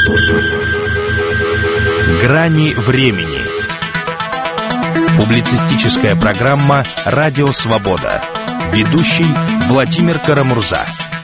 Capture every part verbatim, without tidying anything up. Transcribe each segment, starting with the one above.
Грани времени. Публицистическая программа «Радио Свобода». Ведущий Владимир Карамурза.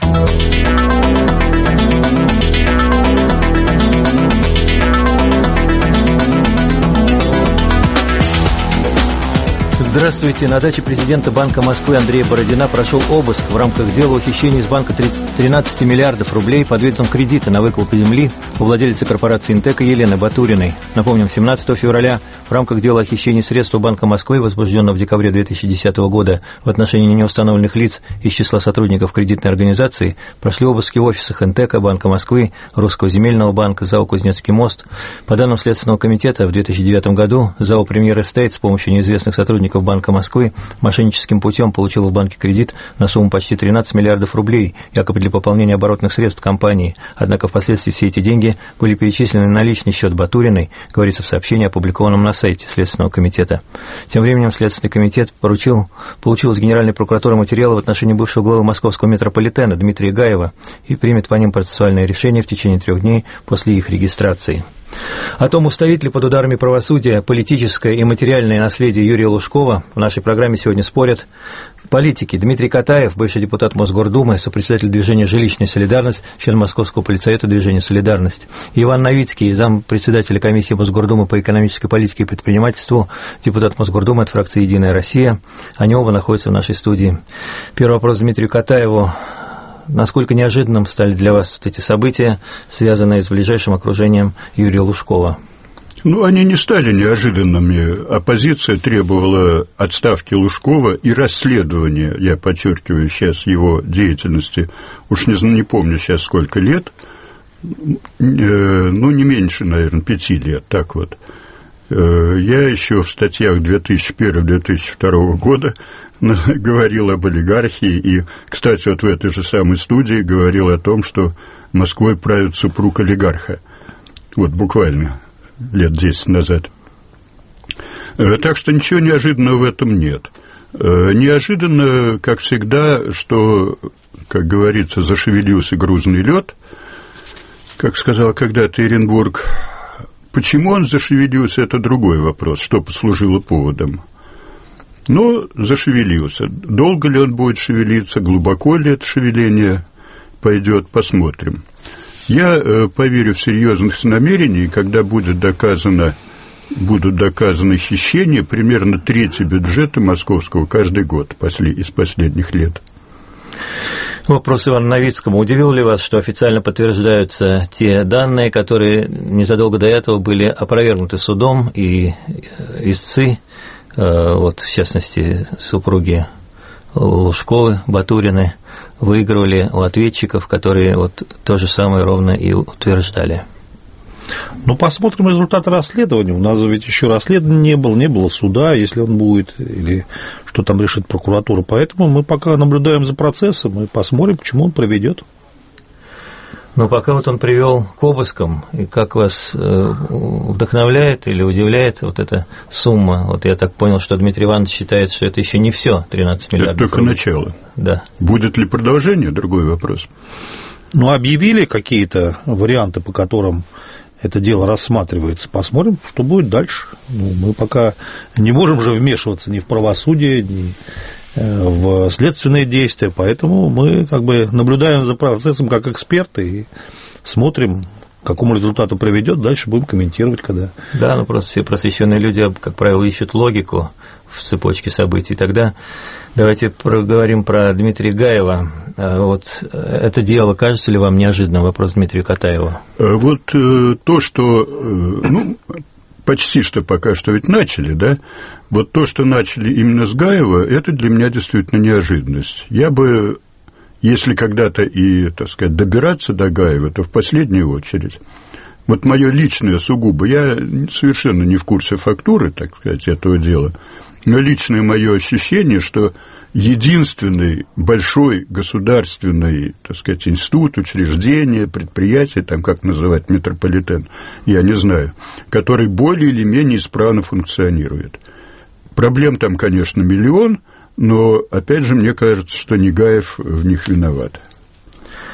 Здравствуйте. На даче президента Банка Москвы Андрея Бородина прошел обыск в рамках дела о хищении из банка тринадцати миллиардов рублей под видом кредита на выкуп земли у владельца корпорации «Интека» Елены Батуриной. Напомним, семнадцатого февраля в рамках дела о хищении средств Банка Москвы, возбужденного в декабре две тысячи десятого года в отношении неустановленных лиц из числа сотрудников кредитной организации, прошли обыски в офисах «Интека», Банка Москвы, Русского земельного банка, ЗАО «Кузнецкий мост». По данным Следственного комитета, в две тысячи девятом году ЗАО «Премьер Эстейт» с помощью неизвестных сотрудников Банка Москвы мошенническим путем получил в банке кредит на сумму почти тринадцать миллиардов рублей, якобы для пополнения оборотных средств компании. Однако впоследствии все эти деньги были перечислены на личный счет Батуриной, говорится в сообщении, опубликованном на сайте Следственного комитета. Тем временем Следственный комитет поручил, получил из Генеральной прокуратуры материалы в отношении бывшего главы московского метрополитена Дмитрия Гаева и примет по ним процессуальное решение в течение трех дней после их регистрации. О том, устоит ли под ударами правосудия политическое и материальное наследие Юрия Лужкова, в нашей программе сегодня спорят политики. Дмитрий Катаев, бывший депутат Мосгордумы, сопредседатель движения «Жилищная солидарность», член Московского политсовета движения «Солидарность». Иван Новицкий, зампредседателя комиссии Мосгордумы по экономической политике и предпринимательству, депутат Мосгордумы от фракции «Единая Россия». Они оба находятся в нашей студии. Первый вопрос Дмитрию Катаеву. Насколько неожиданным стали для вас вот эти события, связанные с ближайшим окружением Юрия Лужкова? Ну, они не стали неожиданными. Оппозиция требовала отставки Лужкова и расследования, я подчеркиваю сейчас, его деятельности, уж не, не помню сейчас сколько лет, ну, не меньше, наверное, пяти лет, так вот. Я еще в статьях две тысячи первого — две тысячи второго года говорил об олигархии, и, кстати, вот в этой же самой студии говорил о том, что Москвой правит супруг олигарха, вот буквально лет десять назад. Так что ничего неожиданного в этом нет. Неожиданно, как всегда, что, как говорится, зашевелился грузный лед, как сказал когда-то Эренбург. Почему он зашевелился, это другой вопрос, что послужило поводом. Но зашевелился. Долго ли он будет шевелиться, глубоко ли это шевеление пойдет, посмотрим. Я э, поверю в серьезность намерений, когда будет доказано, будут доказаны хищения примерно трети бюджета московского каждый год после, из последних лет. Вопрос Ивану Новицкому. Удивило ли вас, что официально подтверждаются те данные, которые незадолго до этого были опровергнуты судом, и истцы, вот, в частности, супруги Лужковы, Батурины, выигрывали у ответчиков, которые вот то же самое ровно и утверждали? Ну, посмотрим результаты расследования. У нас ведь еще расследования не было, не было суда, если он будет, или что там решит прокуратура. Поэтому мы пока наблюдаем за процессом и посмотрим, к чему он приведет. Но пока вот он привел к обыскам, и как вас вдохновляет или удивляет вот эта сумма? Вот я так понял, что Дмитрий Иванович считает, что это еще не все, тринадцать миллиардов. Это только рублей. Начало. Да. Будет ли продолжение, другой вопрос. Ну, объявили какие-то варианты, по которым это дело рассматривается. Посмотрим, что будет дальше. Ну, мы пока не можем же вмешиваться ни в правосудие, ни в следственные действия, поэтому мы как бы наблюдаем за процессом как эксперты и смотрим, к какому результату приведет, дальше будем комментировать, когда. Да, ну просто все просвещенные люди, как правило, ищут логику в цепочке событий. Тогда давайте поговорим про Дмитрия Гаева. Вот это дело кажется ли вам неожиданным? Вопрос Дмитрию Катаеву. Вот то, что, ну, почти что пока что ведь начали, да, вот то, что начали именно с Гаева, это для меня действительно неожиданность. Я бы, если когда-то и, так сказать, добираться до Гаева, то в последнюю очередь. Вот мое личное сугубо, я совершенно не в курсе фактуры, так сказать, этого дела, но личное мое ощущение, что единственный большой государственный, так сказать, институт, учреждение, предприятие, там как называть метрополитен, я не знаю, который более или менее исправно функционирует. Проблем там, конечно, миллион, но, опять же, мне кажется, что Негаев в них виноват.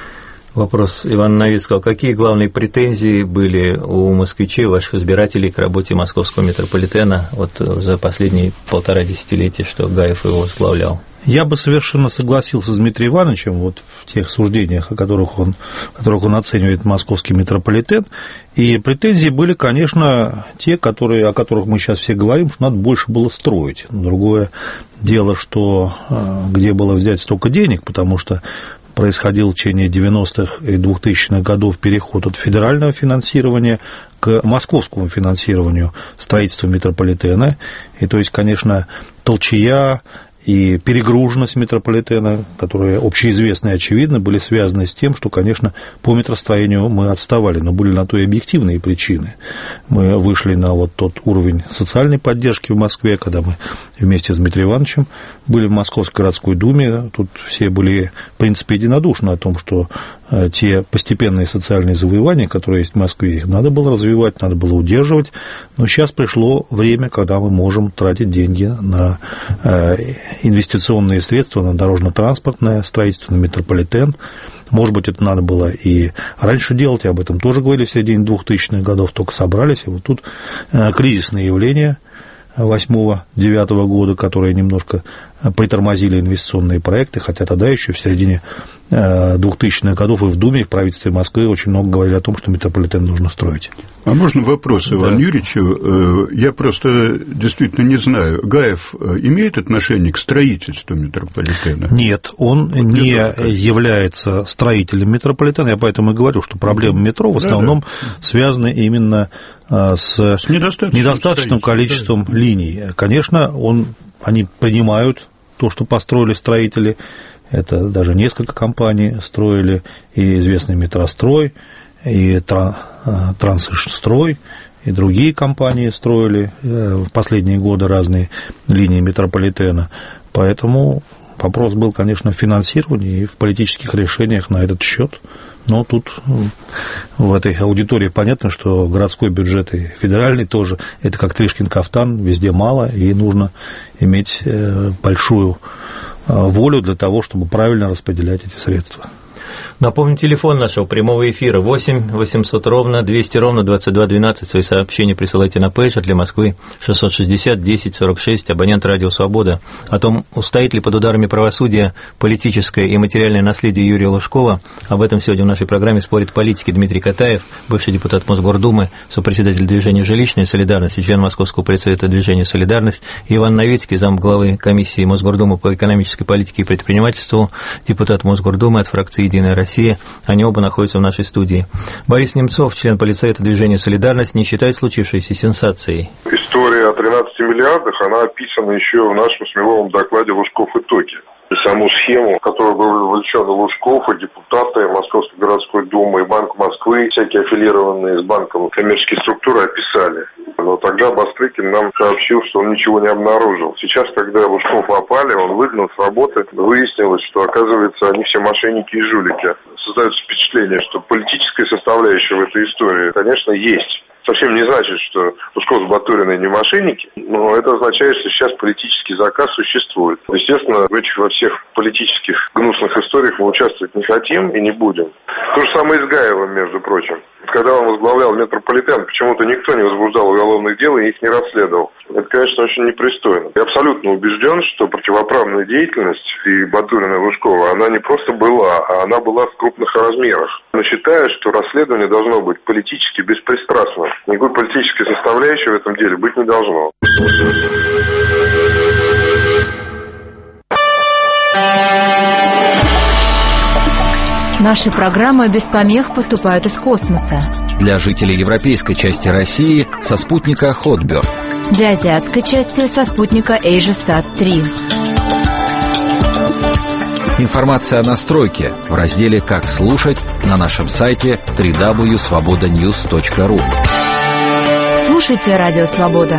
Вопрос Ивана Новицкого. Какие главные претензии были у москвичей, ваших избирателей, к работе московского метрополитена вот за последние полтора десятилетия, что Гаев его возглавлял? Я бы совершенно согласился с Дмитрием Ивановичем вот в тех суждениях, о которых он, которых он оценивает московский метрополитен. И претензии были, конечно, те, которые, о которых мы сейчас все говорим, что надо больше было строить. Другое дело, что где было взять столько денег, потому что происходил в течение девяностых и двухтысячных годов переход от федерального финансирования к московскому финансированию строительства метрополитена. И то есть, конечно, толчая и перегруженность метрополитена, которые общеизвестны и очевидно, были связаны с тем, что, конечно, по метростроению мы отставали, но были на то и объективные причины. Мы вышли на вот тот уровень социальной поддержки в Москве, когда мы вместе с Дмитрием Ивановичем были в Московской городской думе. Тут все были, в принципе, единодушны о том, что те постепенные социальные завоевания, которые есть в Москве, их надо было развивать, надо было удерживать. Но сейчас пришло время, когда мы можем тратить деньги на инвестиционные средства, на дорожно-транспортное строительство, на метрополитен. Может быть, это надо было и раньше делать, и об этом тоже говорили в середине двухтысячных годов, только собрались. И вот тут кризисные явления восьмого-девятого года, которые немножко притормозили инвестиционные проекты, хотя тогда еще в середине двухтысячных годов и в Думе, и в правительстве Москвы очень много говорили о том, что метрополитен нужно строить. А можно вопрос Ивану да. Юрьевичу? Я просто действительно не знаю. Гаев имеет отношение к строительству метрополитена? Нет, он вот не является строителем метрополитена. Я поэтому и говорю, что проблемы метро в основном да, да. связаны именно с, с недостаточным, недостаточным количеством да. линий. Конечно, он, они принимают то, что построили строители. Это даже несколько компаний строили, и известный Метрострой, и Трансишстрой, и другие компании строили в последние годы разные линии метрополитена. Поэтому вопрос был, конечно, в финансировании и в политических решениях на этот счет. Но тут в этой аудитории понятно, что городской бюджет и федеральный тоже, это как Тришкин кафтан, везде мало, и нужно иметь большую волю для того, чтобы правильно распределять эти средства. Напомню, телефон нашего прямого эфира восемь восемьсот ровно двести ровно двадцать два двенадцать. Свои сообщения присылайте на пейджер для Москвы шестьсот шестьдесят десять сорок шесть, абонент радио «Свобода». О том, устоит ли под ударами правосудия политическое и материальное наследие Юрия Лужкова, об этом сегодня в нашей программе спорит политики Дмитрий Катаев, бывший депутат Мосгордумы, сопредседатель движения «Жилищная солидарность» и член Московского предсовета движения «Солидарность», и Иван Новицкий, замглавы комиссии Мосгордумы по экономической политике и предпринимательству, депутат Мосгордумы от фракции «Единая Россия». Они оба находятся в нашей студии. Борис Немцов, член политсовета движения «Солидарность», не считает случившейся сенсацией. История о тринадцати миллиардах, она описана еще в нашем смеловом докладе «Лужков итоги». И саму схему, в которую был вовлечен Лужков, и депутаты Московской городской думы, и Банк Москвы, всякие аффилированные с банком коммерческие структуры описали. Но тогда Бастрыкин нам сообщил, что он ничего не обнаружил. Сейчас, когда Лужков опали, он выгнан с работы, выяснилось, что, оказывается, они все мошенники и жулики. Создается впечатление, что политическая составляющая в этой истории, конечно, есть. Совсем не значит, что Лужков с Батуриной не мошенники, но это означает, что сейчас политический заказ существует. Естественно, в этих во всех политических гнусных историях мы участвовать не хотим и не будем. То же самое и с Гаевым, между прочим. Когда он возглавлял метрополитен, почему-то никто не возбуждал уголовных дел и их не расследовал. Это, конечно, очень непристойно. Я абсолютно убежден, что противоправная деятельность и Батурина, и Лужкова, она не просто была, а она была в крупных размерах. Но считаю, что расследование должно быть политически беспристрастным. Никакой политической составляющей в этом деле быть не должно. Наши программы без помех поступают из космоса. Для жителей европейской части России со спутника Хотберт. Для азиатской части со спутника AsiaSat три. Информация о настройке в разделе «Как слушать» на нашем сайте дабл ю дабл ю дабл ю точка свобода ньюс точка ру. Слушайте Радио Свобода.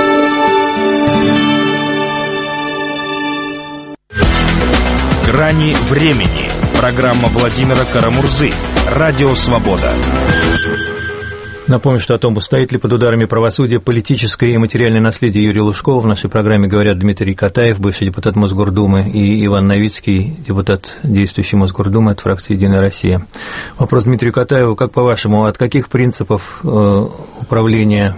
«Грани времени». Программа Владимира Карамурзы. Радио «Свобода». Напомню, что о том, стоит ли под ударами правосудия политическое и материальное наследие Юрия Лужкова, в нашей программе говорят Дмитрий Катаев, бывший депутат Мосгордумы, и Иван Новицкий, депутат действующей Мосгордумы от фракции «Единая Россия». Вопрос Дмитрию Катаеву. Как, по-вашему, от каких принципов э, управления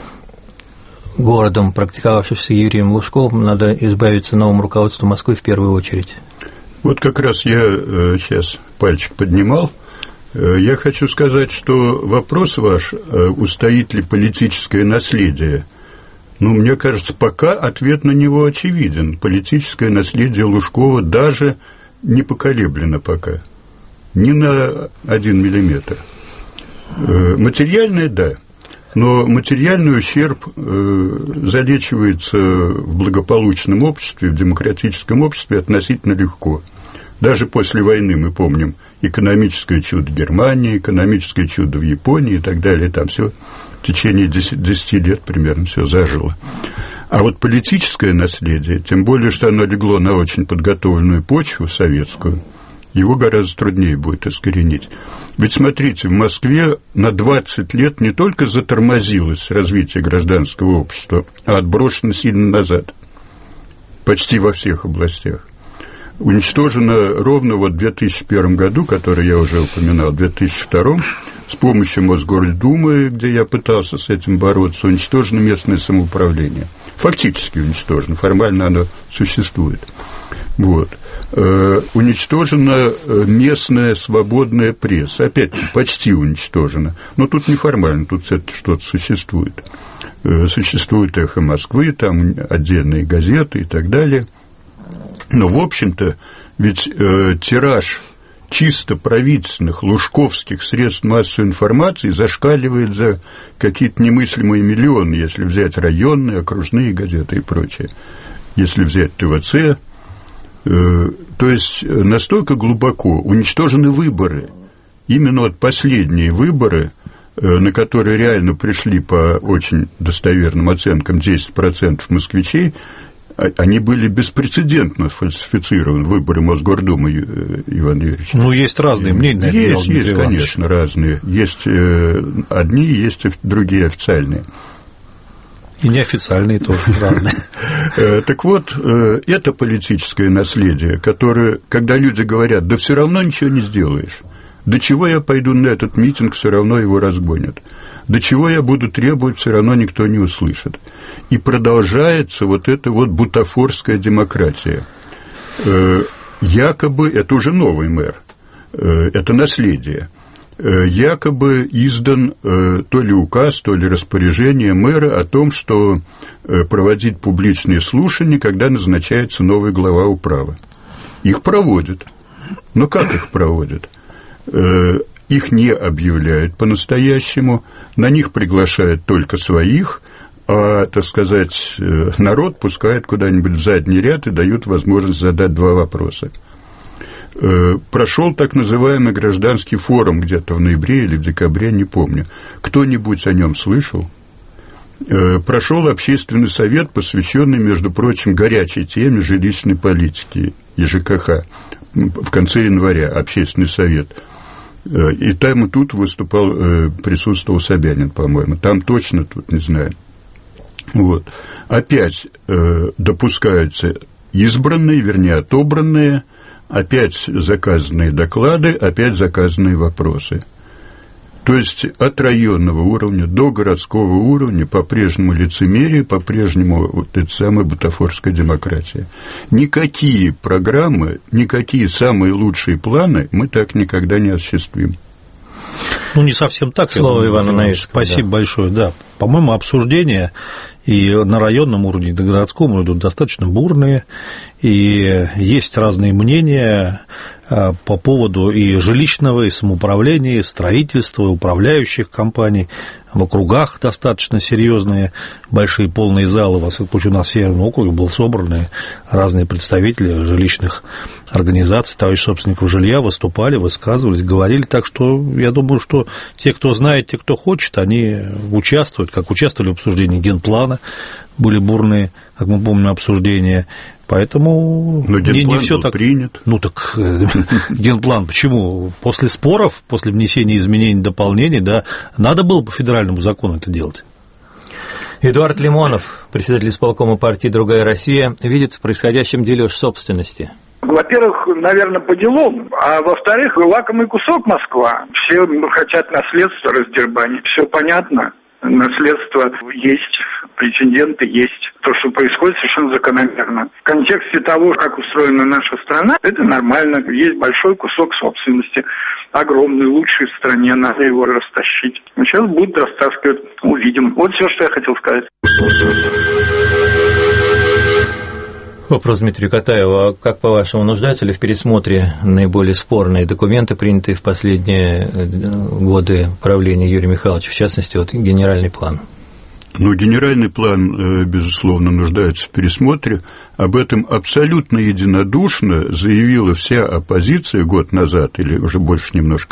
городом, практиковавшимся Юрием Лужковым, надо избавиться новому руководству Москвы в первую очередь? Вот как раз я э, сейчас пальчик поднимал. Я хочу сказать, что вопрос ваш, устоит ли политическое наследие, ну, мне кажется, пока ответ на него очевиден. Политическое наследие Лужкова даже не поколеблено пока, ни на один миллиметр. Материальное – да, но материальный ущерб залечивается в благополучном обществе, в демократическом обществе относительно легко. Даже после войны, мы помним, экономическое чудо Германии, экономическое чудо в Японии и так далее, там все в течение десяти лет примерно все зажило. А вот политическое наследие, тем более, что оно легло на очень подготовленную почву советскую, его гораздо труднее будет искоренить. Ведь смотрите, в Москве на двадцать лет не только затормозилось развитие гражданского общества, а отброшено сильно назад, почти во всех областях. Уничтожено ровно вот в две тысячи первом году, который я уже упоминал, в две тысячи втором, с помощью Мосгордумы, где я пытался с этим бороться, уничтожено местное самоуправление. Фактически уничтожено, формально оно существует. Вот. Э, уничтожена местная свободная пресса, опять почти уничтожена, но тут неформально, тут все-таки что-то существует. Э, существует «Эхо Москвы», там отдельные газеты и так далее. Но, в общем-то, ведь э, тираж чисто правительственных, лужковских средств массовой информации зашкаливает за какие-то немыслимые миллионы, если взять районные, окружные газеты и прочее. Если взять ТВЦ, э, то есть настолько глубоко уничтожены выборы. Именно вот последние выборы, э, на которые реально пришли по очень достоверным оценкам десять процентов москвичей, они были беспрецедентно фальсифицированы, выборы Мосгордумы, Иван Юрьевич. Ну, есть разные мнения. Есть, есть, конечно, разные. Есть одни, есть другие официальные. И неофициальные тоже разные. Так вот, это политическое наследие, которое, когда люди говорят, да все равно ничего не сделаешь, до чего я пойду на этот митинг, все равно его разгонят. До чего я буду требовать, все равно никто не услышит. И продолжается вот эта вот бутафорская демократия. Э, якобы, это уже новый мэр, э, это наследие, э, якобы издан э, то ли указ, то ли распоряжение мэра о том, что э, проводить публичные слушания, когда назначается новый глава управы. Их проводят. Но как их проводят? Э, Их не объявляют по-настоящему, на них приглашают только своих, а, так сказать, народ пускает куда-нибудь в задний ряд и дают возможность задать два вопроса. Прошел так называемый гражданский форум где-то в ноябре или в декабре, не помню. Кто-нибудь о нем слышал? Прошел общественный совет, посвященный, между прочим, горячей теме жилищной политики и ЖКХ. В конце января общественный совет. И там и тут выступал, присутствовал Собянин, по-моему. Там точно, тут не знаю. Вот. Опять э, допускаются избранные, вернее, отобранные, опять заказанные доклады, опять заказанные вопросы. То есть от районного уровня до городского уровня по-прежнему лицемерие, по-прежнему вот эта самая бутафорская демократия. Никакие программы, никакие самые лучшие планы мы так никогда не осуществим. Ну, не совсем так. Слово Ивана Новицкого. Спасибо да. большое, да. По-моему, обсуждения и на районном уровне, и на городском уровне достаточно бурные, и есть разные мнения по поводу и жилищного, и самоуправления, и строительства, и управляющих компаний. В округах достаточно серьезные, большие полные залы. Во всяком случае, у нас в Северном округе были собраны разные представители жилищных организаций, товарищ собственников жилья, выступали, высказывались, говорили. Так что я думаю, что те, кто знает, те, кто хочет, они участвуют, как участвовали в обсуждении генплана, были бурные как мы помним, обсуждение. Поэтому Но не, не все был так принят. Ну так генплан почему? После споров, после внесения изменений, дополнений, да, надо было по федеральному закону это делать. Эдуард Лимонов, председатель исполкома партии «Другая Россия», видит в происходящем дележ собственности. Во-первых, наверное, по делам, а во-вторых, лакомый кусок Москва. Все хотят наследство раздербанить, все понятно. Наследство есть, претенденты есть. То, что происходит, совершенно закономерно. В контексте того, как устроена наша страна, это нормально. Есть большой кусок собственности, огромный, лучший в стране, надо его растащить. Но сейчас будут растаскивать, увидим. Вот все, что я хотел сказать. Вопрос Дмитрию Катаеву. Как, по-вашему, нуждаются ли в пересмотре наиболее спорные документы, принятые в последние годы правления Юрия Михайловича, в частности, вот генеральный план? Ну, генеральный план, безусловно, нуждается в пересмотре. Об этом абсолютно единодушно заявила вся оппозиция год назад, или уже больше немножко,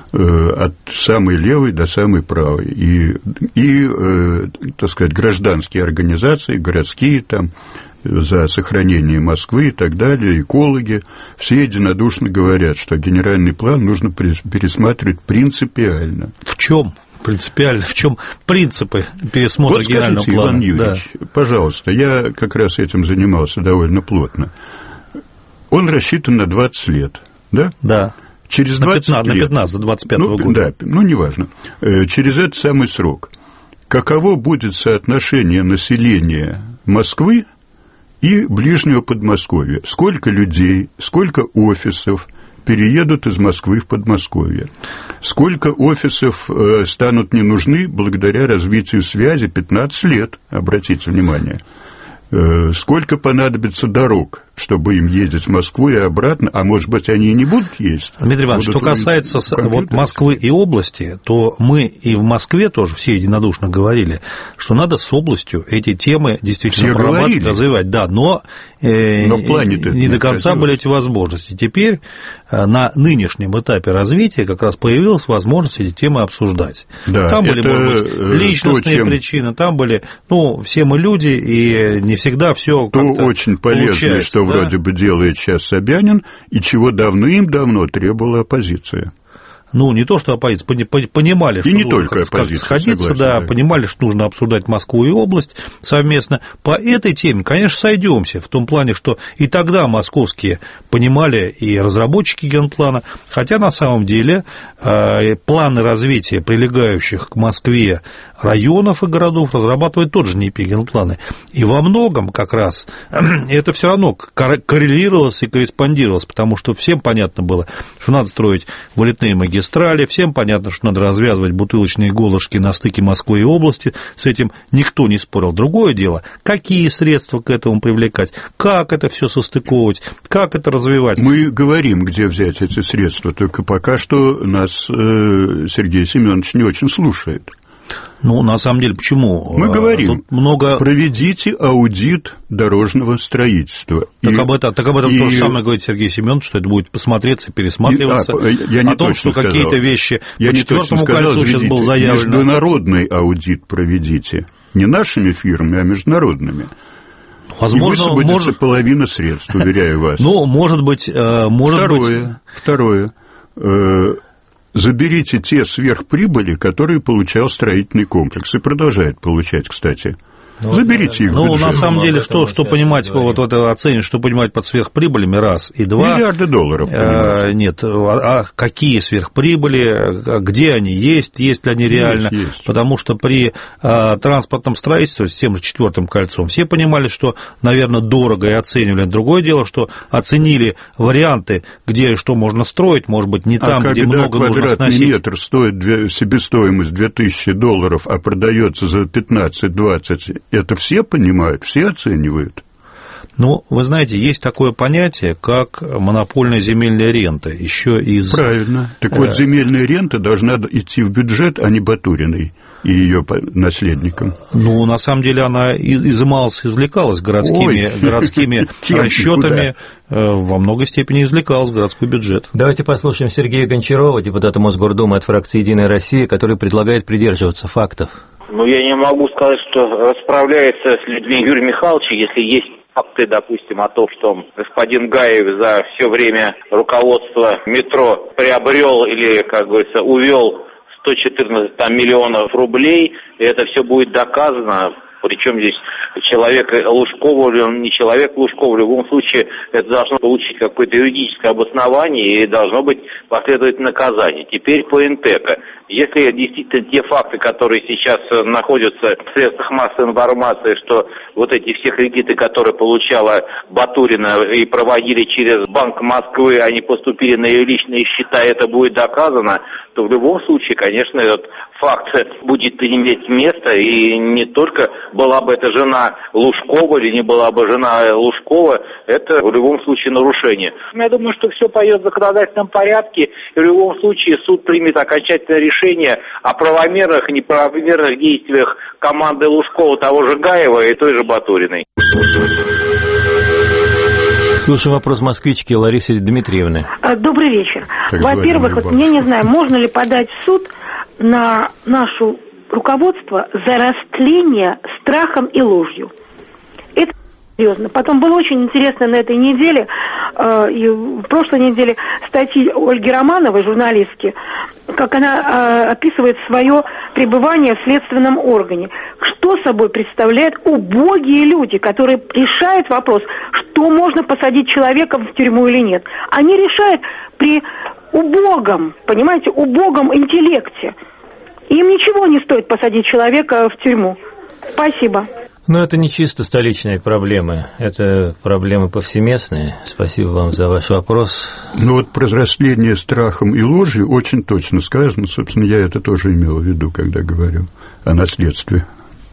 от самой левой до самой правой. И, и так сказать, гражданские организации, городские там, за сохранение Москвы и так далее, экологи, все единодушно говорят, что генеральный план нужно пересматривать принципиально. В чем? Принципиально, в чем принципы пересмотра вот генерального скажите, плана? Иван Юрьевич, да. Пожалуйста, я как раз этим занимался довольно плотно. Он рассчитан на двадцать лет, да? Да. Через двадцать на пятнадцать, лет, на пятнадцать, двадцать пятого ну, года. Да, ну, неважно. Через этот самый срок. Каково будет соотношение населения Москвы и ближнего Подмосковья? Сколько людей, сколько офисов переедут из Москвы в Подмосковье? Сколько офисов э, станут не нужны благодаря развитию связи? пятнадцать лет, обратите внимание. Э, сколько понадобится дорог, чтобы им ездить в Москву и обратно, а может быть, они и не будут ездить? Дмитрий Иванович, что касается вот Москвы и области, то мы и в Москве тоже все единодушно говорили, что надо с областью эти темы действительно все прорабатывать, говорили. развивать. Да, но, э, но в плане-то не до конца красиво. Были эти возможности. Теперь на нынешнем этапе развития как раз появилась возможность эти темы обсуждать. Да, там были, может быть, личностные то, чем... причины, там были, ну, все мы люди, и не всегда все как-то то очень полезное, что да? вроде бы делает сейчас Собянин, и чего давным-давно требовала оппозиция. Ну, не то, что оппозиция, понимали, что и не нужно только оппозиция, сходиться, согласен, да, да, понимали, что нужно обсуждать Москву и область совместно. По этой теме, конечно, сойдемся, в том плане, что и тогда московские понимали, и разработчики генплана, хотя на самом деле планы развития прилегающих к Москве районов и городов разрабатывают тот же НИПИ генпланы. И во многом как раз это все равно коррелировалось и корреспондировалось, потому что всем понятно было, что надо строить вылетные магистрали, всем понятно, что надо развязывать бутылочные горлышки на стыке Москвы и области, с этим никто не спорил. Другое дело, какие средства к этому привлекать, как это все состыковывать, как это развивать. Мы говорим, где взять эти средства, только пока что нас э, Сергей Семенович не очень слушает. Ну, на самом деле, почему? Мы говорим, тут много... проведите аудит дорожного строительства. Так, и, об, этом, так об этом и... то же самое говорит Сергей Семенович, что это будет посмотреться, пересматриваться. И, а, я не о том, что сказал. Какие-то вещи я по четвертому кольцу сейчас был заявлено. Международный аудит проведите. Не нашими фирмами, а международными. Возможно, и высвободится может... половина средств, уверяю вас. Ну, может быть... Может второе, быть... второе. Заберите те сверхприбыли, которые получал строительный комплекс, и продолжает получать, кстати. Ну, Заберите их. Ну, на самом деле, что, что понимать, вот это оценить, что понимать под сверхприбылями, раз, и два. Миллиарды долларов. Э, нет, а, а какие сверхприбыли, где они есть, есть ли они реально. Есть, есть. Потому что при а, транспортном строительстве с тем же четвертым кольцом все понимали, что, наверное, дорого и оценивали. Другое дело, что оценили варианты, где что можно строить, может быть, не там, а где много нужно сносить. А когда квадратный метр стоит две, себестоимость две тысячи долларов, а продается за пятнадцать-двадцать, это все понимают, все оценивают. Ну, вы знаете, есть такое понятие, как монопольная земельная рента, еще из... Правильно. Так вот, земельная рента должна идти в бюджет, а не Батуриной и ее наследникам. Ну, на самом деле, она изымалась, извлекалась городскими, городскими расчетами, во многой степени извлекалась в городской бюджет. Давайте послушаем Сергея Гончарова, депутата Мосгордумы от фракции «Единая Россия», который предлагает придерживаться фактов. Ну, я не могу сказать, что расправляется с людьми Юрий Михайлович, если есть факты, допустим, о том, что господин Гаев за все время руководства метро приобрел или, как говорится, увел сто четырнадцать там, миллионов рублей, и это все будет доказано. Причем здесь человек Лужкова, или он не человек Лужкова, в любом случае это должно получить какое-то юридическое обоснование и должно быть последовать наказание. Теперь по Интека. Если действительно те факты, которые сейчас находятся в средствах массовой информации, что вот эти все кредиты, которые получала Батурина и проводили через Банк Москвы, они поступили на ее личные счета, это будет доказано, то в любом случае, конечно, этот факт будет иметь место, и не только была бы это жена Лужкова или не была бы жена Лужкова, это в любом случае нарушение. Я думаю, что все пойдет в законодательном порядке, и в любом случае суд примет окончательное решение о правомерных и неправомерных действиях команды Лужкова, того же Гаева и той же Батуриной. Слушаем вопрос москвички Ларисы Дмитриевны. Добрый вечер. Так, во-первых, вот я не знаю, можно ли подать в суд на наше руководство за растление страхом и ложью. Это серьезно. Потом было очень интересно на этой неделе, э, и в прошлой неделе статьи Ольги Романовой, журналистки, как она э, описывает свое пребывание в следственном органе. Что собой представляют убогие люди, которые решают вопрос, что можно посадить человека в тюрьму или нет. Они решают при убогом, понимаете, убогом интеллекте. Им ничего не стоит посадить человека в тюрьму. Спасибо. Но это не чисто столичные проблемы, это проблемы повсеместные. Спасибо вам за ваш вопрос. Ну вот про растление страхом и ложью очень точно сказано. Собственно, я это тоже имел в виду, когда говорю о наследстве.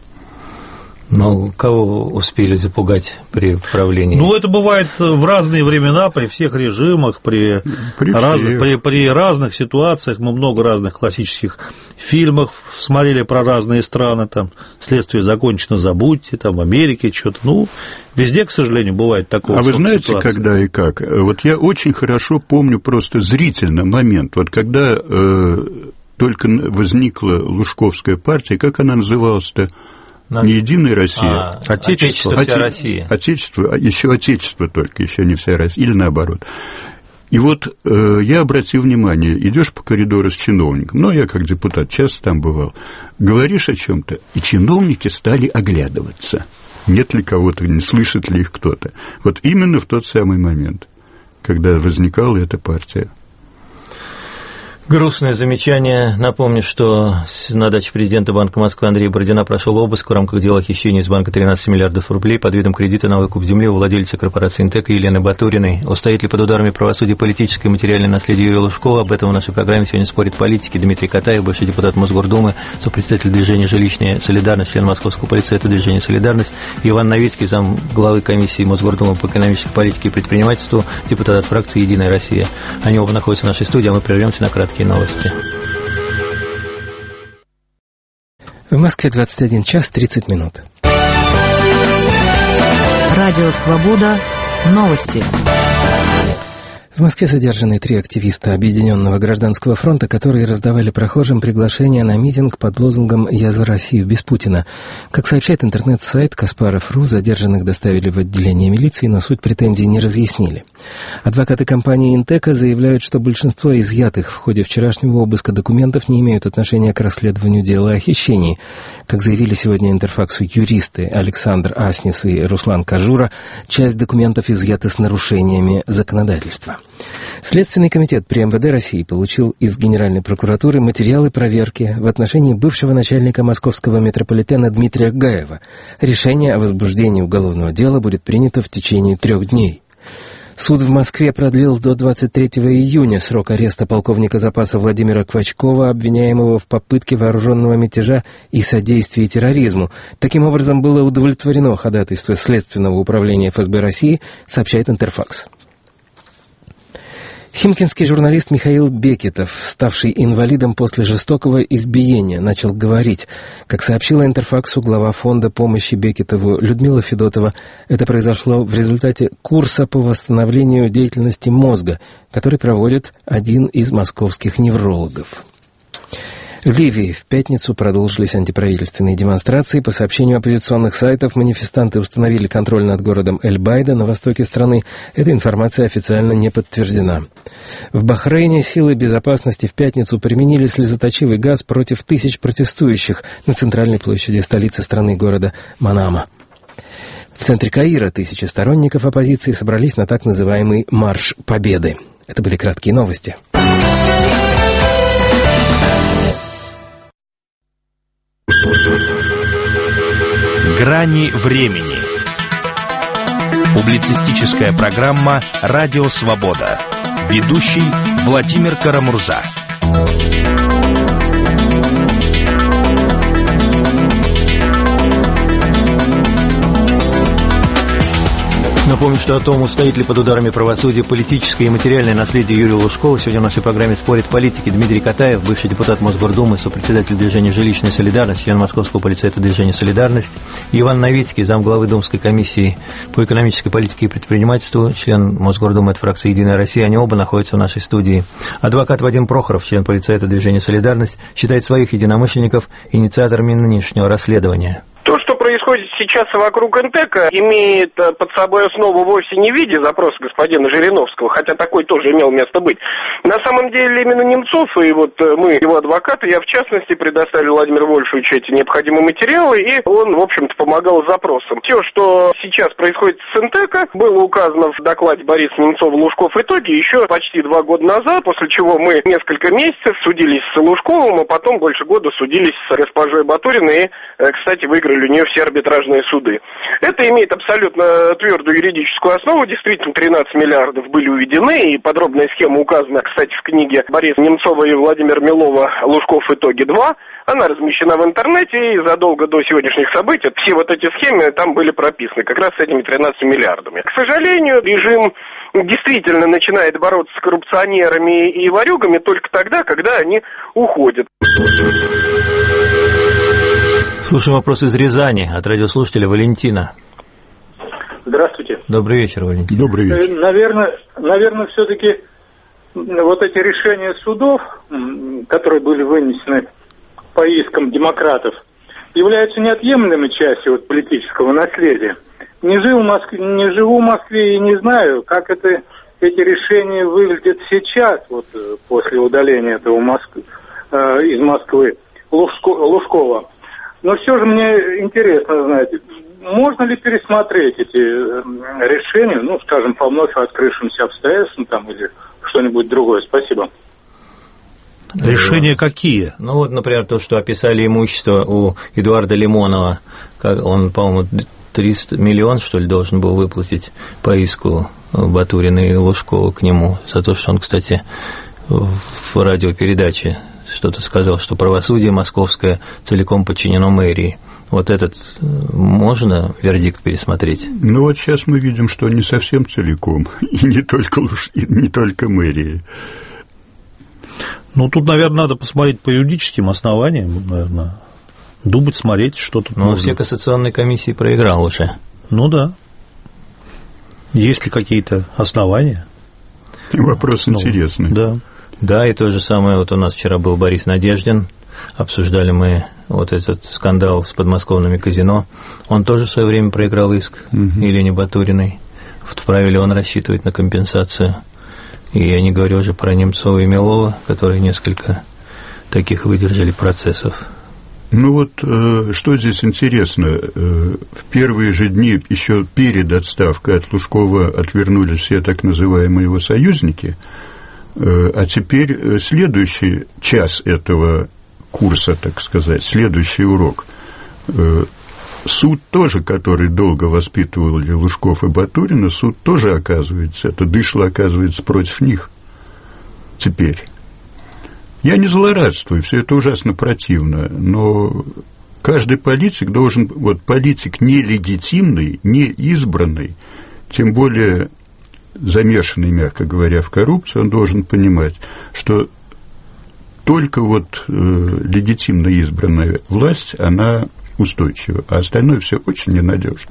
Ну, кого успели запугать при правлении? Ну, это бывает в разные времена, при всех режимах, при, при, раз, при, при разных ситуациях. Мы много разных классических фильмов смотрели про разные страны. Там «Следствие закончено, забудьте», там в Америке что-то. Ну, везде, к сожалению, бывает такое. А вы знаете, ситуация. Когда и как? Вот я очень хорошо помню просто зрительно момент. Вот когда э, только возникла Лужковская партия, как она называлась-то? Не «Единая Россия», а, Отечество, Отечество, вся Россия. Отечество, еще Отечество только, еще не вся Россия, или наоборот. И вот э, я обратил внимание, идешь по коридору с чиновником, ну, я как депутат часто там бывал, говоришь о чем-то, и чиновники стали оглядываться, нет ли кого-то, не слышит ли их кто-то. Вот именно в тот самый момент, когда возникала эта партия. Грустное замечание. Напомню, что на даче президента Банка Москвы Андрея Бородина прошел обыск в рамках дела хищения из банка тринадцать миллиардов рублей под видом кредита на выкуп земли у владельца корпорации «Интека» Елены Батуриной. Устоит ли под ударами правосудия политическое и материальное наследие Юрия Лужкова? Об этом в нашей программе сегодня спорят политики. Дмитрий Катаев, бывший депутат Мосгордумы, сопредседатель движения «Жилищная солидарность», член Московского полицейского движения «Солидарность», Иван Новицкий, зам главы комиссии Мосгордумы по экономической политике и предпринимательству, депутат от фракции «Единая Россия». Они оба находятся в нашей студии, а мы прервемся на краткие новости. В Москве двадцать один час тридцать минут. Радио «Свобода». Новости. В Москве задержаны три активиста Объединенного гражданского фронта, которые раздавали прохожим приглашения на митинг под лозунгом «Я за Россию без Путина». Как сообщает интернет-сайт Каспаров точка ру, задержанных доставили в отделение милиции, но суть претензий не разъяснили. Адвокаты компании «Интека» заявляют, что большинство изъятых в ходе вчерашнего обыска документов не имеют отношения к расследованию дела о хищении. Как заявили сегодня Интерфаксу юристы Александр Аснис и Руслан Кажура, часть документов изъята с нарушениями законодательства. Следственный комитет при эм вэ дэ России получил из Генеральной прокуратуры материалы проверки в отношении бывшего начальника московского метрополитена Дмитрия Гаева. Решение о возбуждении уголовного дела будет принято в течение трех дней. Суд в Москве продлил до двадцать третьего июня срок ареста полковника запаса Владимира Квачкова, обвиняемого в попытке вооруженного мятежа и содействии терроризму. Таким образом, было удовлетворено ходатайство Следственного управления эф эс бэ России, сообщает Интерфакс. Химкинский журналист Михаил Бекетов, ставший инвалидом после жестокого избиения, начал говорить. Как сообщила Интерфаксу глава фонда помощи Бекетову Людмила Федотова, это произошло в результате курса по восстановлению деятельности мозга, который проводит один из московских неврологов. В Ливии в пятницу продолжились антиправительственные демонстрации. По сообщению оппозиционных сайтов, манифестанты установили контроль над городом Эль-Байда на востоке страны. Эта информация официально не подтверждена. В Бахрейне силы безопасности в пятницу применили слезоточивый газ против тысяч протестующих на центральной площади столицы страны, города Манама. В центре Каира тысячи сторонников оппозиции собрались на так называемый «Марш Победы». Это были краткие новости. Грани времени. Публицистическая программа «Радио Свобода». Ведущий Владимир Карамурза. Напомню, что о том, устоит ли под ударами правосудия политическое и материальное наследие Юрия Лужкова, сегодня в нашей программе спорят политики Дмитрий Катаев, бывший депутат Мосгордумы, сопредседатель движения «Жилищная солидарность», член Московского полицейта движения «Солидарность», и Иван Новицкий, замглавы Думской комиссии по экономической политике и предпринимательству, член Мосгордумы от фракции «Единая Россия». Они оба находятся в нашей студии. Адвокат Вадим Прохоров, член полицейта движения «Солидарность», считает своих единомышленников инициаторами нынешнего расследования. То, что происходит сейчас вокруг Интека, имеет под собой основу вовсе не в виде запроса господина Жириновского, хотя такой тоже имел место быть. На самом деле именно Немцов, и вот мы, его адвокаты, я в частности, предоставили Владимиру Вольфовичу эти необходимые материалы, и он, в общем-то, помогал с запросом. Все, что сейчас происходит с Интека, было указано в докладе Бориса Немцова-Лужков итоги еще почти два года назад, после чего мы несколько месяцев судились с Лужковым, а потом больше года судились с госпожой Батуриной и, кстати, выиграли у нее все арбитражные суды. Это имеет абсолютно твердую юридическую основу. Действительно, тринадцать миллиардов были уведены, и подробная схема указана, кстати, в книге Бориса Немцова и Владимира Милова «Лужков. Итоги два». Она размещена в интернете, и задолго до сегодняшних событий все вот эти схемы там были прописаны, как раз с этими тринадцатью миллиардами. К сожалению, режим действительно начинает бороться с коррупционерами и ворюгами только тогда, когда они уходят. Слушаем вопрос из Рязани от радиослушателя Валентина. Здравствуйте. Добрый вечер, Валентин. Добрый вечер. Наверное, наверное, все-таки вот эти решения судов, которые были вынесены по искам демократов, являются неотъемлемой частью вот политического наследия. Не живу в Москве, не живу в Москве и не знаю, как это, эти решения выглядят сейчас, вот после удаления этого Москвы, э, из Москвы Лужко, Лужкова. Но все же мне интересно знать, можно ли пересмотреть эти решения, ну, скажем, по вновь открывшимся обстоятельствам там, или что-нибудь другое? Спасибо. Решения какие? Ну, вот, например, то, что описали имущество у Эдуарда Лимонова, как он, по-моему, триста миллионов, что ли, должен был выплатить по иску Батурина и Лужкова к нему, за то, что он, кстати, в радиопередаче что-то сказал, что правосудие московское целиком подчинено мэрии. Вот этот можно вердикт пересмотреть? Ну вот сейчас мы видим, что не совсем целиком, и не только, и не только мэрии. Ну, тут, наверное, надо посмотреть по юридическим основаниям, наверное, думать, смотреть, что тут Но можно. все кассационные комиссии проиграл уже. Ну да. Есть ли какие-то основания? Вопрос ну, интересный. Да. Да, и то же самое, вот у нас вчера был Борис Надеждин, обсуждали мы вот этот скандал с подмосковными казино. Он тоже в свое время проиграл иск угу. Елене Батуриной. Вправе ли он рассчитывать на компенсацию? И я не говорю уже про Немцова и Милова, которые несколько таких выдержали процессов. Ну вот, э, что здесь интересно, э, в первые же дни, еще перед отставкой от Лужкова, отвернулись все так называемые его союзники, э, а теперь следующий час этого курса, так сказать, следующий урок, э, суд тоже, который долго воспитывал Лужков и Батурина, суд тоже, оказывается, это дышло, оказывается, против них теперь. Я не злорадствую, все это ужасно противно, но каждый политик должен, вот политик нелегитимный, неизбранный, тем более замешанный, мягко говоря, в коррупцию, он должен понимать, что только вот э, легитимно избранная власть, она устойчива, а остальное все очень ненадежно.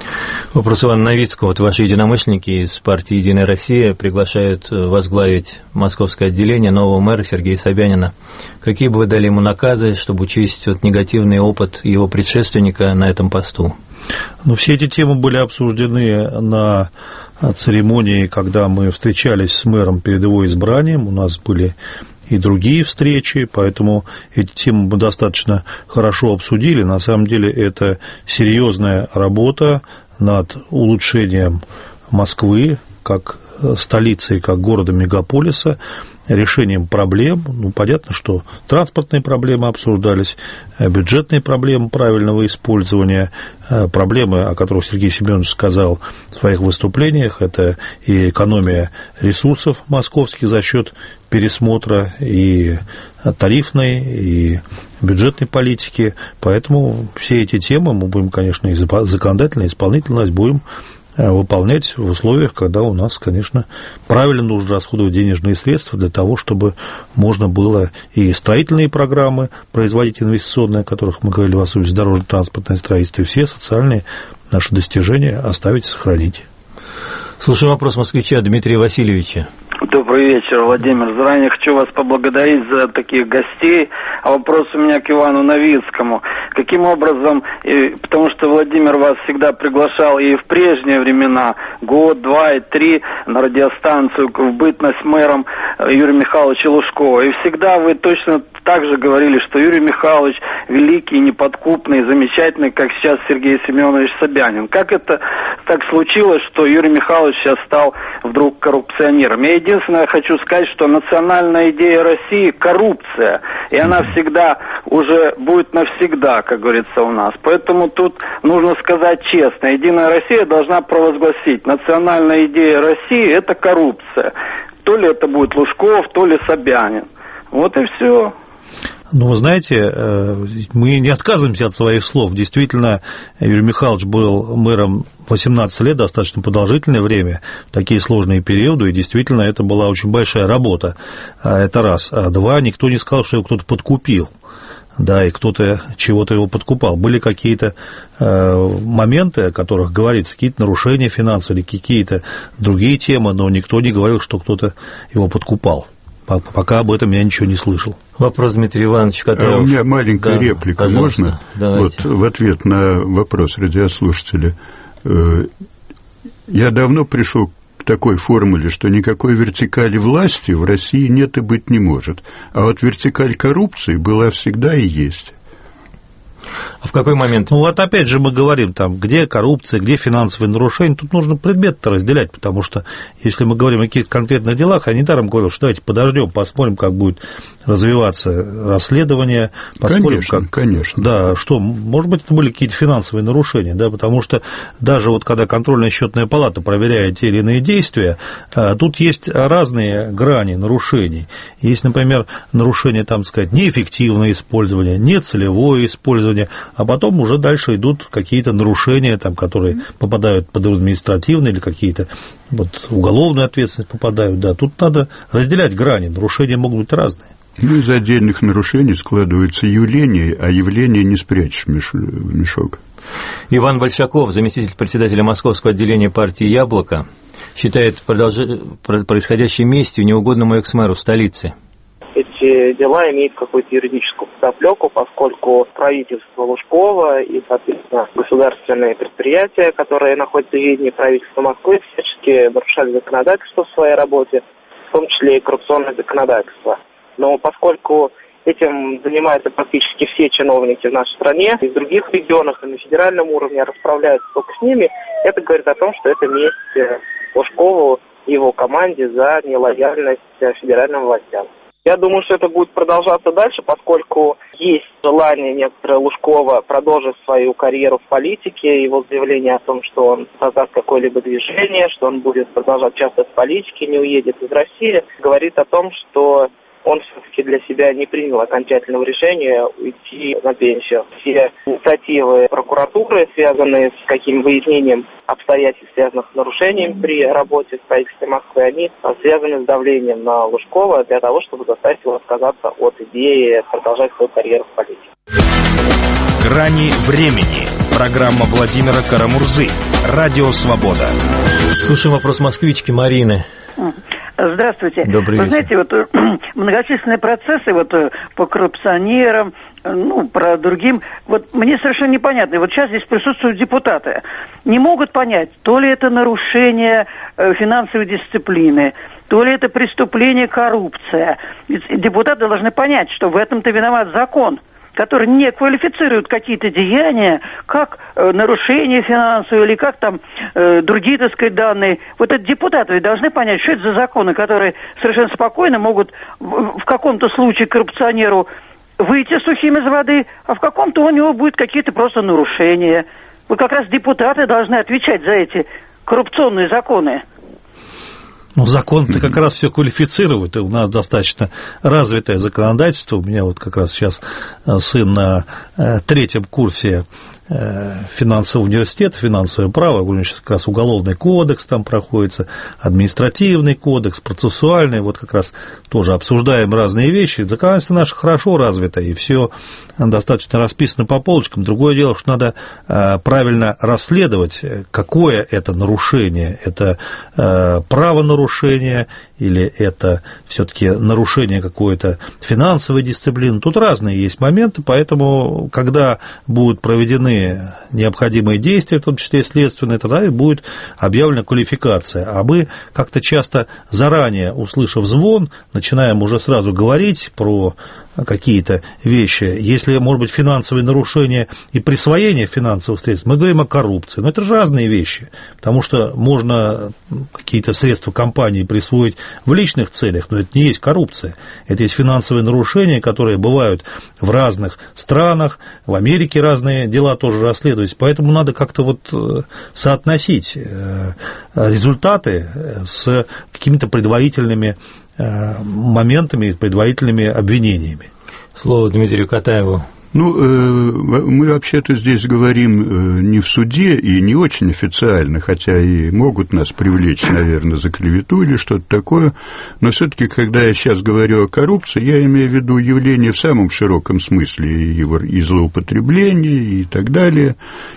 Вопрос Ивана Новицкого. Вот ваши единомышленники из партии «Единая Россия» приглашают возглавить московское отделение нового мэра Сергея Собянина. Какие бы вы дали ему наказы, чтобы учесть вот негативный опыт его предшественника на этом посту? Ну, все эти темы были обсуждены на церемонии, когда мы встречались с мэром перед его избранием. У нас были и другие встречи, поэтому эти темы мы достаточно хорошо обсудили. На самом деле это серьезная работа над улучшением Москвы как столицы, как города-мегаполиса, решением проблем. Ну, понятно, что транспортные проблемы обсуждались, бюджетные проблемы правильного использования, проблемы, о которых Сергей Семенович сказал в своих выступлениях, это и экономия ресурсов московских за счет пересмотра и тарифной, и бюджетной политики. Поэтому все эти темы мы будем, конечно, и законодательно, и исполнительно будем выполнять в условиях, когда у нас, конечно, правильно нужно расходовать денежные средства для того, чтобы можно было и строительные программы производить инвестиционные, о которых мы говорили, в особенности дорожно-транспортное строительство, и все социальные наши достижения оставить и сохранить. Слушаем вопрос москвича Дмитрия Васильевича. Добрый вечер, Владимир. Заранее хочу вас поблагодарить за таких гостей. А вопрос у меня к Ивану Новицкому. Каким образом, и, потому что Владимир вас всегда приглашал и в прежние времена, год, два и три, на радиостанцию в бытность мэром Юрия Михайловича Лужкова. И всегда вы точно так же говорили, что Юрий Михайлович великий, неподкупный, замечательный, как сейчас Сергей Семенович Собянин. Как это так случилось, что Юрий Михайлович сейчас стал вдруг коррупционером? Я единственное хочу сказать, что национальная идея России – коррупция, и она всегда уже будет навсегда, как говорится у нас. Поэтому тут нужно сказать честно, Единая Россия должна провозгласить, национальная идея России – это коррупция. То ли это будет Лужков, то ли Собянин. Вот и все. Ну, вы знаете, мы не отказываемся от своих слов. Действительно, Юрий Михайлович был мэром восемнадцать лет, достаточно продолжительное время, такие сложные периоды, и действительно это была очень большая работа. Это раз. А два, никто не сказал, что его кто-то подкупил. Да, и кто-то чего-то его подкупал. Были какие-то э, моменты, о которых говорится, какие-то нарушения финансовые, какие-то другие темы, но никто не говорил, что кто-то его подкупал. Пока об этом я ничего не слышал. Вопрос Дмитрия Ивановича, который... А у меня маленькая да, реплика, можно? Давайте. Вот в ответ на вопрос радиослушателя. Я давно пришел к такой формуле, что никакой вертикали власти в России нет и быть не может. А вот вертикаль коррупции была всегда и есть. А в какой момент? Ну, вот опять же мы говорим, там, где коррупция, где финансовые нарушения, тут нужно предмет-то разделять, потому что если мы говорим о каких-то конкретных делах, я недаром говорил, что давайте подождем, посмотрим, как будет развиваться расследование, посмотрим, конечно, как... Конечно, да, что, может быть, это были какие-то финансовые нарушения, да, потому что даже вот когда контрольная счетная палата проверяет те или иные действия, тут есть разные грани нарушений. Есть, например, нарушение, там, сказать, неэффективное использование, нецелевое использование, а потом уже дальше идут какие-то нарушения, там, которые попадают под административные или какие-то вот, уголовную ответственность попадают. Да. Тут надо разделять грани, нарушения могут быть разные. Ну, из отдельных нарушений складываются явления, а явления не спрячешь в мешок. Иван Большаков, заместитель председателя Московского отделения партии «Яблоко», считает продолж... происходящее местью неугодному экс-мэру столицы. Эти дела имеют какую-то юридическую подоплеку, поскольку правительство Лужкова и, соответственно, государственные предприятия, которые находятся в ведении правительства Москвы, всячески нарушали законодательство в своей работе, в том числе и коррупционное законодательство. Но поскольку этим занимаются практически все чиновники в нашей стране, и в других регионах, и на федеральном уровне расправляются только с ними, это говорит о том, что это месть Лужкову и его команде за нелояльность федеральным властям. Я думаю, что это будет продолжаться дальше, поскольку есть желание некоторое Лужкова продолжить свою карьеру в политике. Его заявление о том, что он создаст какое-либо движение, что он будет продолжать участвовать в политике, не уедет из России, говорит о том, что он все-таки для себя не принял окончательного решения уйти на пенсию. Все инициативы прокуратуры, связанные с каким выяснением обстоятельств, связанных с нарушениями при работе в правительстве Москвы, они связаны с давлением на Лужкова для того, чтобы заставить его отказаться от идеи продолжать свою карьеру в политике. «Грани времени». Программа Владимира Карамурзы. Радио «Свобода». Слушаем вопрос москвички Марины. Здравствуйте. Добрый Вы вечер. знаете, вот многочисленные процессы вот по коррупционерам, ну, про другим, вот мне совершенно непонятно. Вот сейчас здесь присутствуют депутаты. Не могут понять, то ли это нарушение финансовой дисциплины, то ли это преступление, коррупция. Депутаты должны понять, что в этом-то виноват закон, который не квалифицирует какие-то деяния, как э, нарушение финансовое или как там э, другие, так сказать, данные. Вот это депутаты ведь должны понять, что это за законы, которые совершенно спокойно могут в, в каком-то случае коррупционеру выйти сухим из воды, а в каком-то у него будут какие-то просто нарушения. Вот как раз депутаты должны отвечать за эти коррупционные законы. Ну, закон-то как раз все квалифицирует, и у нас достаточно развитое законодательство. У меня вот как раз сейчас сын на третьем курсе финансового университета, финансовое право, у него сейчас как раз уголовный кодекс там проходится, административный кодекс, процессуальный, вот как раз тоже обсуждаем разные вещи. Законодательство наше хорошо развито, и все достаточно расписано по полочкам. Другое дело, что надо правильно расследовать, какое это нарушение, это правонарушение или это все-таки нарушение какой-то финансовой дисциплины. Тут разные есть моменты, поэтому, когда будут проведены необходимые действия, в том числе следственные, тогда и будет объявлена квалификация. А мы как-то часто заранее, услышав звон, начинаем уже сразу говорить про какие-то вещи. Если, может быть, финансовые нарушения и присвоение финансовых средств, мы говорим о коррупции. Но это же разные вещи, потому что можно какие-то средства компании присвоить в личных целях, но это не есть коррупция. Это есть финансовые нарушения, которые бывают в разных странах, в Америке разные дела тоже расследуются. Поэтому надо как-то вот соотносить результаты с какими-то предварительными моментами, предварительными обвинениями. Слово Дмитрию Катаеву. Ну, мы вообще-то здесь говорим не в суде и не очень официально, хотя и могут нас привлечь, наверное, за клевету или что-то такое, но все-таки, когда я сейчас говорю о коррупции, я имею в виду явление в самом широком смысле, и злоупотребление, и так далее.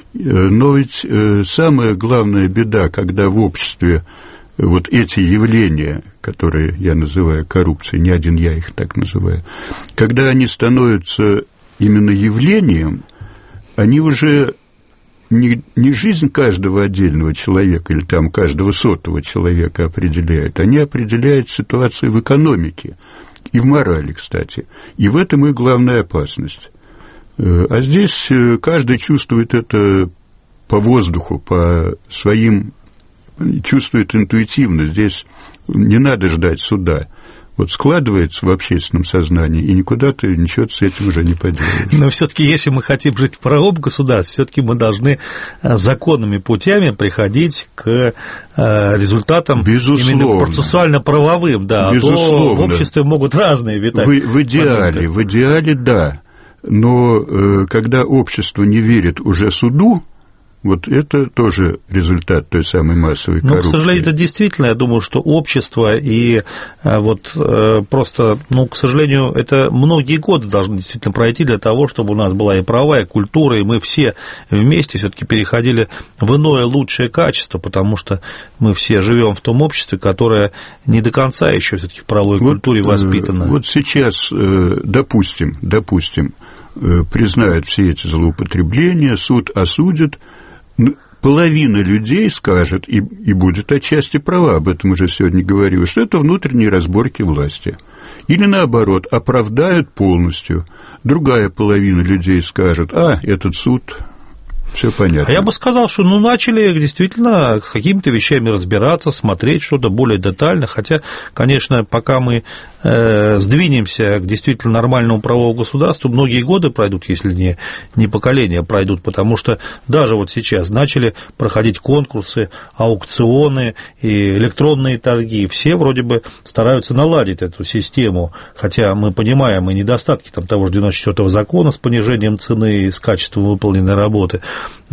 Но ведь самая главная беда, когда в обществе вот эти явления, которые я называю коррупцией, не один я их так называю, когда они становятся именно явлением, они уже не, не жизнь каждого отдельного человека или там каждого сотого человека определяют, они определяют ситуацию в экономике и в морали, кстати. И в этом их главная опасность. А здесь каждый чувствует это по воздуху, по своим, чувствует интуитивно. Здесь не надо ждать суда. Вот складывается в общественном сознании, и никуда ты ничего с этим уже не поделаешь. Но все-таки, если мы хотим жить в правовом государстве, все-таки мы должны законными путями приходить к результатам Безусловно. Именно процессуально-правовым, да. Безусловно. А то в обществе могут разные витать. В, в идеале, в идеале, да. Но э, когда общество не верит уже суду, вот это тоже результат той самой массовой коррупции. Ну, к сожалению, это действительно, я думаю, что общество и вот просто, ну, к сожалению, это многие годы должны действительно пройти для того, чтобы у нас была и правовая культура, и мы все вместе все-таки переходили в иное лучшее качество, потому что мы все живем в том обществе, которое не до конца еще все-таки в правовой вот, культуре воспитано. Вот сейчас, допустим, допустим, признают все эти злоупотребления, суд осудит, половина людей скажет, и, и будет отчасти права, об этом уже сегодня говорил, что это внутренние разборки власти. Или наоборот, оправдают полностью. Другая половина людей скажет, а, этот суд, все понятно. А я бы сказал, что ну, начали действительно с какими-то вещами разбираться, смотреть что-то более детально, хотя, конечно, пока мы э, сдвинемся к действительно нормальному правовому государству, многие годы пройдут, если не, не поколения пройдут, потому что даже вот сейчас начали проходить конкурсы, аукционы и электронные торги, все вроде бы стараются наладить эту систему, хотя мы понимаем и недостатки там, того же девяносто четвёртого закона с понижением цены и с качеством выполненной работы.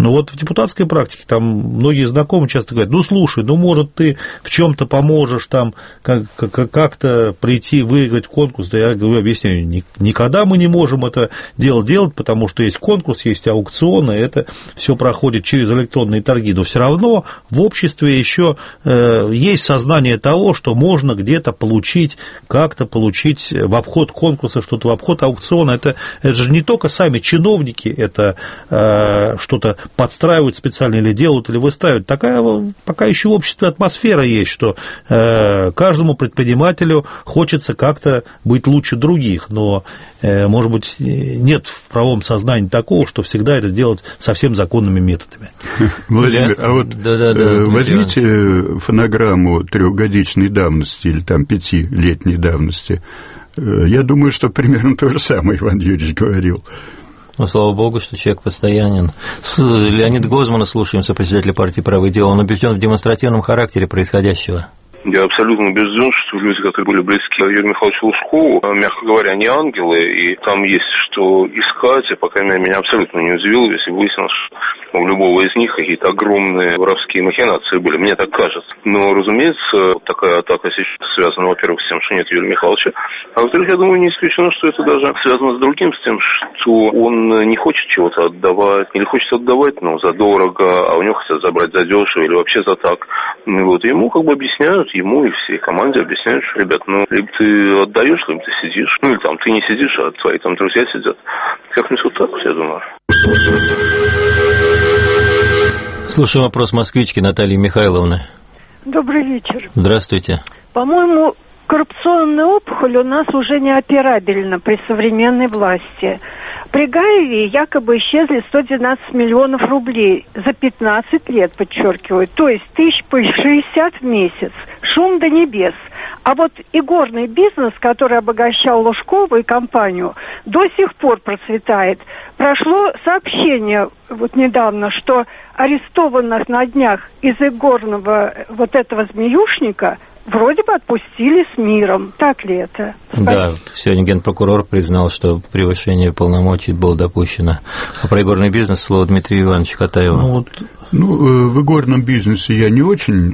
Но вот в депутатской практике там многие знакомые часто говорят: ну, слушай, ну, может, ты в чем-то поможешь, там, как-то прийти, выиграть конкурс. Да я говорю, объясняю, никогда мы не можем это дело делать, потому что есть конкурс, есть аукционы, это все проходит через электронные торги. Но все равно в обществе еще э, есть сознание того, что можно где-то получить, как-то получить в обход конкурса что-то, в обход аукциона. Это, это же не только сами чиновники это э, что-то подстраивают специально или делают, или выстраивают. Такая пока еще в обществе атмосфера есть, что э, каждому предпринимателю хочется как-то быть лучше других, но, э, может быть, нет в правом сознании такого, что всегда это делать совсем законными методами. Владимир, а вот да, да, да, возьмите фонограмму трехгодичной давности или там пятилетней давности. Я думаю, что примерно то же самое Иван Юрьевич говорил. Ну, слава богу, что человек постоянен. С Леонид Гозмана слушаем, сопредседателя партии «Правое дело». Он убежден в демонстративном характере происходящего. Я абсолютно убежден, что люди, которые были близки Юрию Михайловичу Лужкову, мягко говоря, не ангелы, и там есть что искать, и, по крайней мере, меня абсолютно не удивило, если выяснилось, что у любого из них какие-то огромные воровские махинации были, мне так кажется. Но, разумеется, такая атака сейчас связана, во-первых, с тем, что нет Юрия Михайловича, а во-вторых, я думаю, не исключено, что это даже связано с другим, с тем, что он не хочет чего-то отдавать, или хочет отдавать, но задорого, а у него хотят забрать задешево или вообще за так. Вот, и ему как бы объясняют, ему и всей команде объясняют, что, ребят, ну, либо ты отдаешь, либо ты сидишь. Ну, или там ты не сидишь, а твои там друзья сидят. Как-нибудь вот так, я думаю. Слушаю вопрос москвички Натальи Михайловны. Добрый вечер. Здравствуйте. По-моему, коррупционная опухоль у нас уже не операбельна при современной власти. При Гаеве якобы исчезли сто двенадцать миллионов рублей за пятнадцать лет, подчеркиваю, то есть тысяч по шестьдесят в месяц. Шум до небес. А вот игорный бизнес, который обогащал Лужкову и компанию, до сих пор процветает. Прошло сообщение вот недавно, что арестованных на днях из игорного вот этого змеюшника вроде бы отпустили с миром. Так ли это? Да, сегодня генпрокурор признал, что превышение полномочий было допущено. А про игорный бизнес слово Дмитрию Ивановичу Катаеву. Ну, вот, ну, в игорном бизнесе я не очень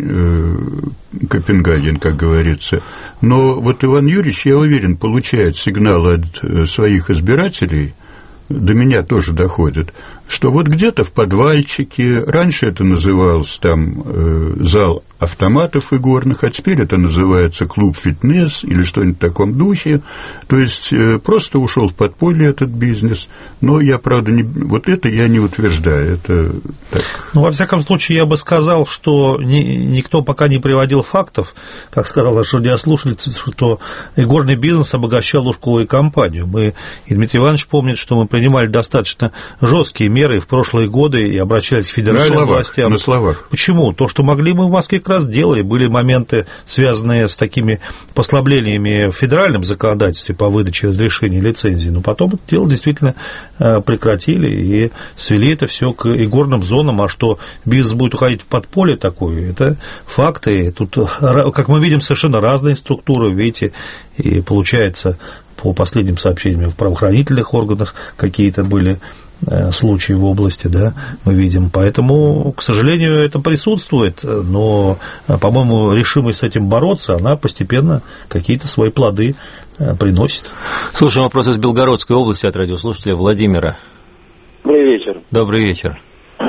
э, Копенгаген, как говорится, но вот Иван Юрьевич, я уверен, получает сигналы от своих избирателей, до меня тоже доходит, что вот где-то в подвальчике, раньше это называлось там э, зал автоматов игорных, а теперь это называется клуб фитнес или что-нибудь в таком духе, то есть э, просто ушел в подполье этот бизнес, но я, правда, не, вот это я не утверждаю, это так. Ну, во всяком случае, я бы сказал, что ни, никто пока не приводил фактов, как сказал наш радиослушатель, что игорный бизнес обогащал Лужкову и компанию. Мы, и Дмитрий Иванович помнит, что мы принимали достаточно жесткие меры в прошлые годы и обращались к федеральным на словах, властям. На словах. Почему? То, что могли, мы в Москве как раз делали. Были моменты, связанные с такими послаблениями в федеральном законодательстве по выдаче разрешений, лицензий, но потом это дело действительно прекратили и свели это все к игорным зонам. А что бизнес будет уходить в подполье такое, это факты. Тут, как мы видим, совершенно разные структуры, видите, и получается, по последним сообщениям в правоохранительных органах какие-то были случаи в области, да, мы видим. Поэтому, к сожалению, это присутствует, но, по-моему, решимость с этим бороться, она постепенно какие-то свои плоды приносит. Слушаем вопрос из Белгородской области от радиослушателя Владимира. Добрый вечер. Добрый вечер.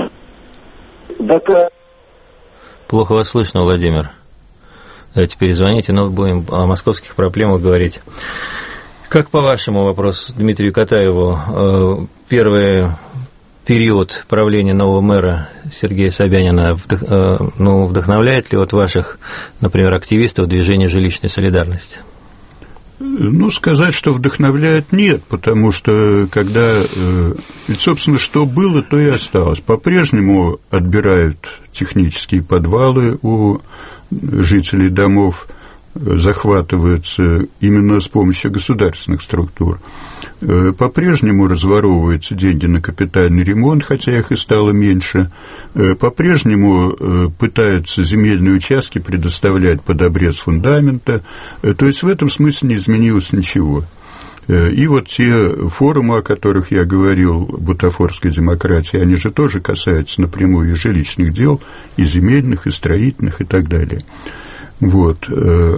Так... Плохо вас слышно, Владимир. Давайте перезвоните, но будем о московских проблемах говорить. Как, по-вашему, вопрос Дмитрию Катаеву, первый период правления нового мэра Сергея Собянина вдох, ну, вдохновляет ли вот ваших, например, активистов движение жилищной солидарности? Ну, сказать, что вдохновляет, нет, потому что когда, ведь, собственно, что было, то и осталось. По-прежнему отбирают технические подвалы у жителей домов, захватываются именно с помощью государственных структур. По-прежнему разворовываются деньги на капитальный ремонт, хотя их и стало меньше. По-прежнему пытаются земельные участки предоставлять под обрез фундамента. То есть в этом смысле не изменилось ничего. И вот те форумы, о которых я говорил, бутафорской демократии, они же тоже касаются напрямую и жилищных дел, и земельных, и строительных, и так далее. Вот.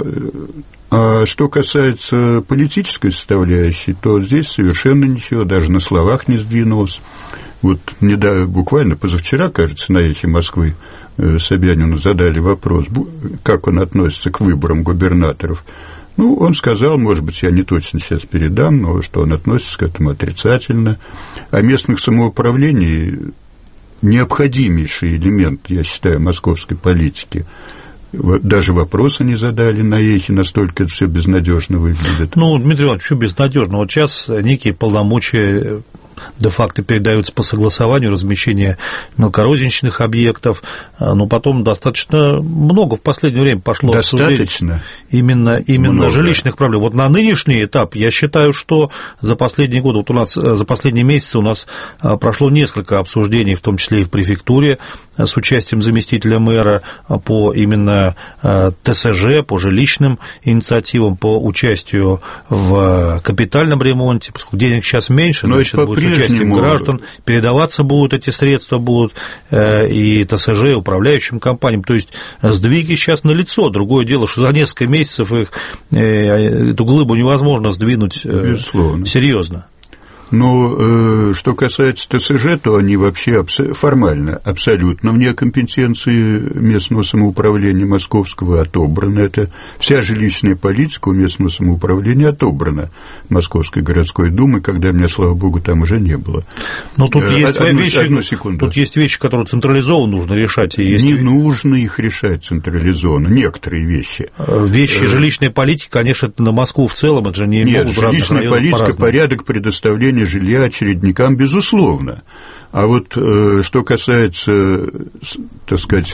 А что касается политической составляющей, то здесь совершенно ничего, даже на словах не сдвинулось. Вот недавно, буквально позавчера, кажется, на «Эхе Москвы» Собянину задали вопрос, как он относится к выборам губернаторов. Ну, он сказал, может быть, я не точно сейчас передам, но что он относится к этому отрицательно. О местных самоуправлении необходимейший элемент, я считаю, московской политики. Даже вопросы не задали на «Эхе», настолько это все безнадежно выглядит. Ну, Дмитрий Иванович, что безнадежно? Вот сейчас некие полномочия де-факто передаются по согласованию размещения мелкорозничных объектов, но потом достаточно много в последнее время пошло достаточно именно, именно жилищных проблем. Вот на нынешний этап я считаю, что за последние годы, вот у нас за последние месяцы у нас прошло несколько обсуждений, в том числе и в префектуре, с участием заместителя мэра по именно ТСЖ, по жилищным инициативам, по участию в капитальном ремонте, поскольку денег сейчас меньше, но значит, будет участием граждан, передаваться будут эти средства, будут и ТСЖ, и управляющим компаниям, то есть сдвиги сейчас налицо. Другое дело, что за несколько месяцев их, эту глыбу невозможно сдвинуть Безусловно. серьезно. Но э, что касается ТСЖ, то они вообще абс- формально, абсолютно вне компетенции местного самоуправления московского отобраны. Это вся жилищная политика у местного самоуправления отобрана Московской городской думой, когда меня, слава богу, там уже не было. Но тут, э, есть, одну, вещи, одну секунду. Тут есть вещи, которые централизованно нужно решать. И есть... Не нужно их решать централизованно, некоторые вещи. Вещи э... жилищной политики, конечно, это на Москву в целом, это же не Нет, могут в разных жилищная политика, по-разному. Порядок предоставления жилья очередникам, безусловно. А вот э, что касается, так сказать,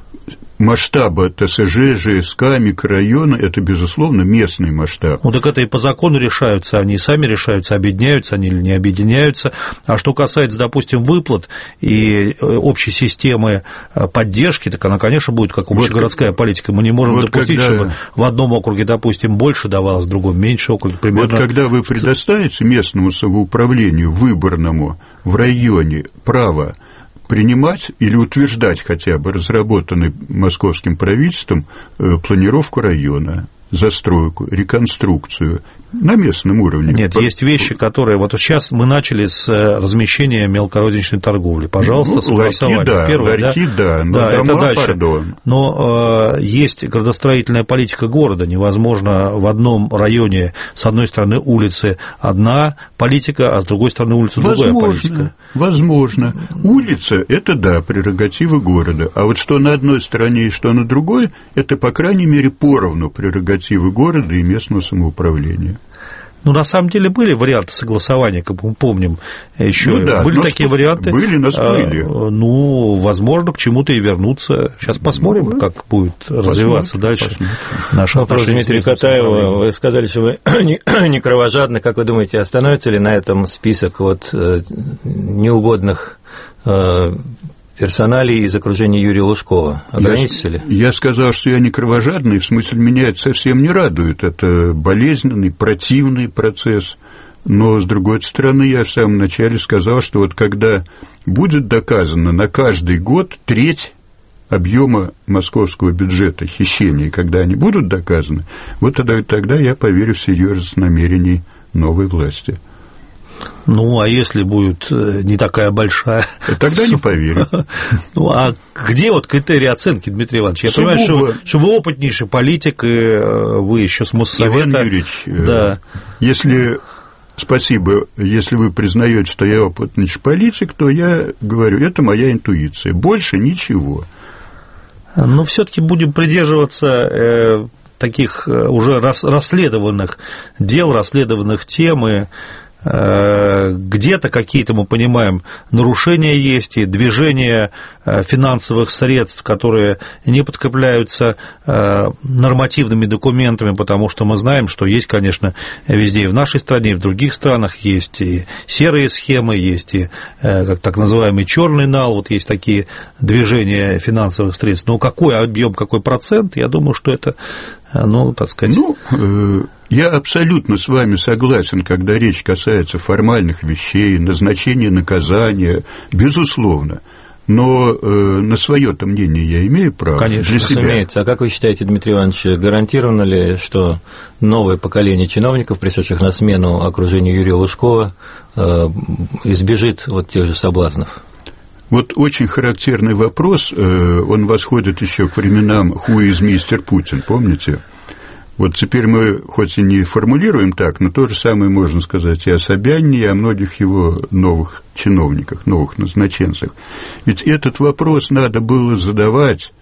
масштаба ТСЖ, ЖСК, микрорайона, это, безусловно, местный масштаб. Ну, так это и по закону решаются, они сами решаются, объединяются они или не объединяются. А что касается, допустим, выплат и общей системы поддержки, так она, конечно, будет как общегородская вот, политика. Мы не можем вот допустить, когда... чтобы в одном округе, допустим, больше давалось, в другом меньше округе. Примерно... Вот когда вы предоставите местному самоуправлению, выборному в районе право принимать или утверждать хотя бы разработанный московским правительством планировку района, застройку, реконструкцию на местном уровне. Нет, есть вещи, которые... Вот сейчас мы начали с размещения мелкорозничной торговли. Пожалуйста, ну, согласование. Ларьки, да, Первое, ларьки, да, да, но да, дома, это дальше. Пардон. Но э, есть градостроительная политика города. Невозможно в одном районе, с одной стороны улицы одна политика, а с другой стороны улицы возможно, другая политика. Возможно. Улица – это, да, прерогатива города. А вот что на одной стороне и что на другой, это, по крайней мере, поровну прерогативы города и местного самоуправления. Ну, на самом деле, были варианты согласования, как мы помним, еще ну, да, были такие сп... варианты. Были, но всплыли. Ну, возможно, к чему-то и вернуться. Сейчас посмотрим, ну, как будет посмотрим, развиваться дальше. Посмотрим. Наш вопрос Дмитрию Катаеву. Вы сказали, что вы не кровожадны. Как вы думаете, остановится ли на этом список вот неугодных персоналей из окружения Юрия Лужкова? Ограничится ли? Я сказал, что я не кровожадный, в смысле, меня это совсем не радует. Это болезненный, противный процесс. Но, с другой стороны, я в самом начале сказал, что вот когда будет доказано на каждый год треть объема московского бюджета хищений, когда они будут доказаны, вот тогда, тогда я поверю в серьезность намерений новой власти. Ну, а если будет не такая большая... Тогда не поверю. Ну, а где вот критерии оценки, Дмитрий Иванович? Я Сугубо... понимаю, что, что вы опытнейший политик, и вы еще с Моссовета. Иван Юрьевич, да. если... Спасибо, если вы признаете, что я опытнейший политик, то я говорю, это моя интуиция. Больше ничего. Но все-таки будем придерживаться таких уже расследованных дел, расследованных тем, и где-то какие-то, мы понимаем, нарушения есть, и движение финансовых средств, которые не подкрепляются нормативными документами, потому что мы знаем, что есть, конечно, везде и в нашей стране, и в других странах есть и серые схемы, есть и как так называемый черный нал, вот есть такие движения финансовых средств. Но какой объем, какой процент, я думаю, что это, ну, так сказать... Ну, Я абсолютно с вами согласен, когда речь касается формальных вещей, назначения наказания, безусловно. Но э, на свое-то мнение я имею право. Конечно, для себя. Разумеется. А как вы считаете, Дмитрий Иванович, гарантировано ли, что новое поколение чиновников, пришедших на смену окружению Юрия Лужкова, э, избежит вот тех же соблазнов? Вот очень характерный вопрос, э, он восходит еще к временам «Who is мистер Путин», помните? Вот теперь мы хоть и не формулируем так, но то же самое можно сказать и о Собянине, и о многих его новых чиновниках, новых назначенцах. Ведь этот вопрос надо было задавать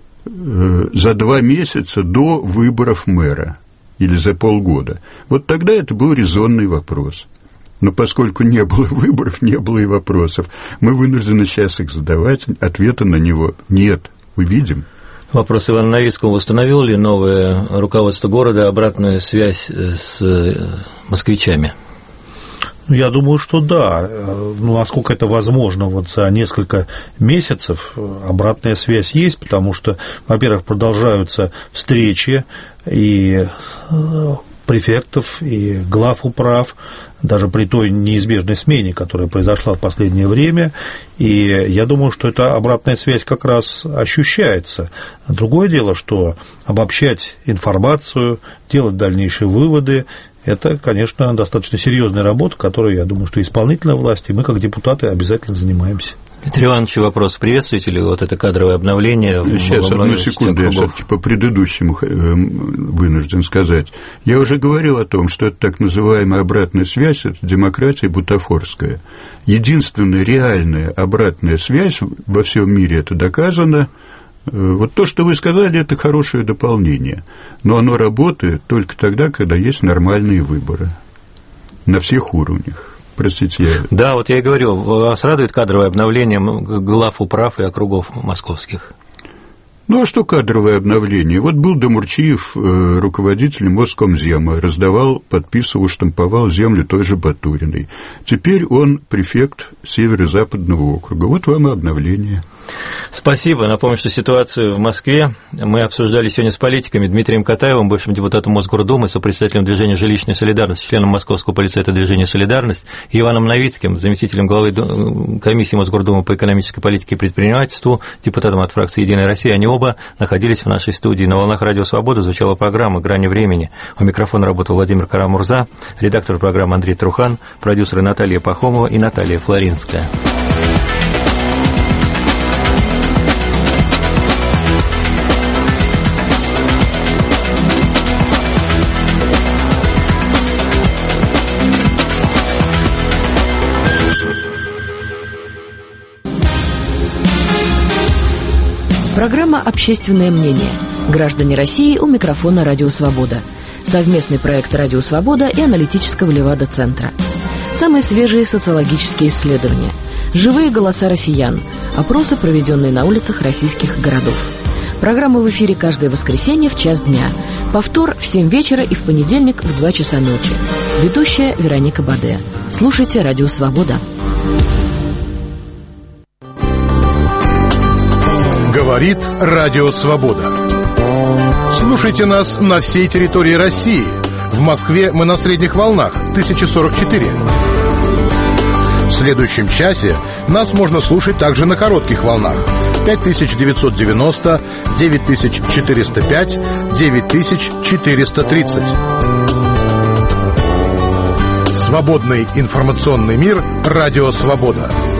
э, за два месяца до выборов мэра или за полгода. Вот тогда это был резонный вопрос. Но поскольку не было выборов, не было и вопросов, мы вынуждены сейчас их задавать, ответа на него нет. Увидим. Вопрос Ивана Новицкого. Установило ли новое руководство города обратную связь с москвичами? Я думаю, что да. Ну, насколько это возможно, вот за несколько месяцев обратная связь есть, потому что, во-первых, продолжаются встречи и префектов, и глав управ, даже при той неизбежной смене, которая произошла в последнее время, и я думаю, что эта обратная связь как раз ощущается. Другое дело, что обобщать информацию, делать дальнейшие выводы, это, конечно, достаточно серьезная работа, которой, я думаю, что исполнительная власть, и мы, как депутаты, обязательно занимаемся. Дмитрий Иванович, вопрос. Приветствуете ли вот это кадровое обновление? Сейчас, одну секунду, я все-таки по предыдущему вынужден сказать. Я уже говорил о том, что это так называемая обратная связь, это демократия бутафорская. Единственная реальная обратная связь во всем мире, это доказано. Вот то, что вы сказали, это хорошее дополнение. Но оно работает только тогда, когда есть нормальные выборы на всех уровнях. Простите, я... Да, вот я и говорю, вас радует кадровое обновление глав управ и округов московских? Ну, а что кадровое обновление? Вот был Домурчиев руководителем Москомзема, раздавал, подписывал, штамповал землю той же Батуриной. Теперь он префект Северо-Западного округа. Вот вам и обновление. Спасибо. Напомню, что ситуацию в Москве мы обсуждали сегодня с политиками Дмитрием Катаевым, бывшим депутатом Мосгордумы, сопредседателем движения «Жилищная солидарность», членом Московского полицейского движения «Солидарность», и Иваном Новицким, заместителем главы комиссии Мосгордумы по экономической политике и предпринимательству, депутатом от фракции «Единая Россия». Они оба находились в нашей студии. На волнах Радио Свобода звучала программа «Грани времени». У микрофона работал Владимир Карамурза, редактор программы Андрей Трухан, продюсеры Наталья Пахомова и Наталья Флоринская. Программа «Общественное мнение». Граждане России у микрофона «Радио Свобода». Совместный проект «Радио Свобода» и аналитического Левада-центра. Самые свежие социологические исследования. Живые голоса россиян. Опросы, проведенные на улицах российских городов. Программа в эфире каждое воскресенье в час дня. Повтор в семь вечера и в понедельник в два часа ночи. Ведущая Вероника Баде. Слушайте «Радио Свобода». Говорит Радио Свобода. Слушайте нас на всей территории России. В Москве мы на средних волнах тысяча сорок четыре. В следующем часе нас можно слушать также на коротких волнах пять тысяч девятьсот девяносто, девять тысяч четыреста пять, девять тысяч четыреста тридцать. Свободный информационный мир. Радио Свобода.